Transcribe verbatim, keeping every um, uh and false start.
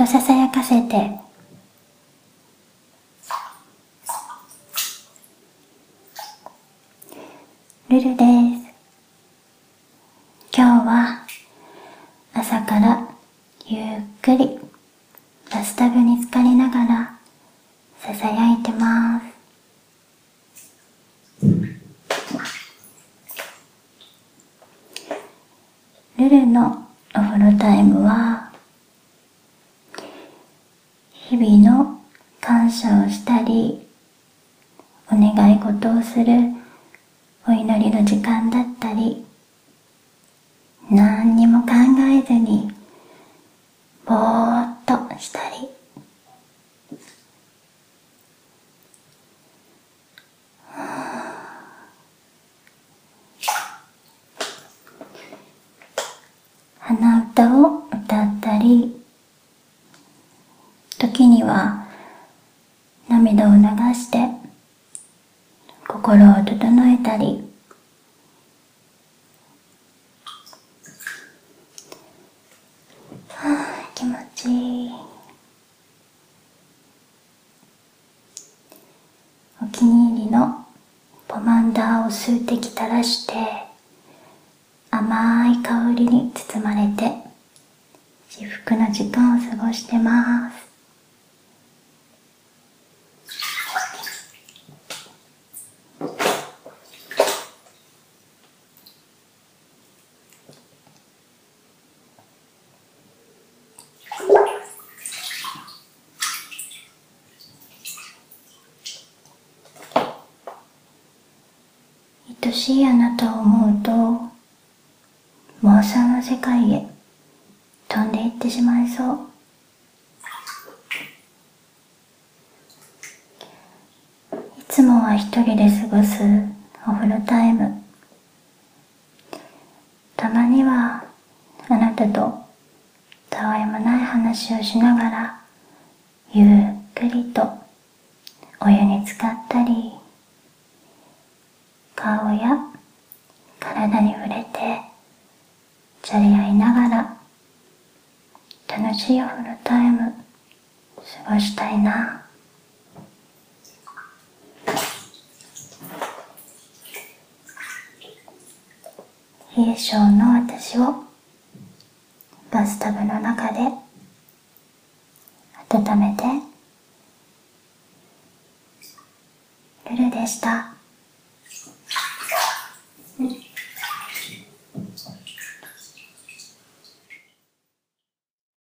とささやかせて、ルルです。今日は朝からゆっくりバスタブに浸かりながらささやいてます。ルルのお風呂タイムは日々の感謝をしたり、お願い事をするお祈りの時間だったり、何にも考えずにぼーっとしたり、鼻歌を歌ったり、時には涙を流して心を整えたり、はあ、気持ちいい。お気に入りのポマンダーを数滴垂らして甘い香りに包まれて至福の時間を過ごしてます。愛しいあなたを思うと妄想の世界へ飛んでいってしまいそう。いつもは一人で過ごすお風呂タイム。たまにはあなたとたわいもない話をしながらゆっくりとお湯に浸かったり、顔や体に触れてじゃれ合いながら楽しいお風呂タイム過ごしたいな。冷え性の私をバスタブの中で温めて、ルルでした。うん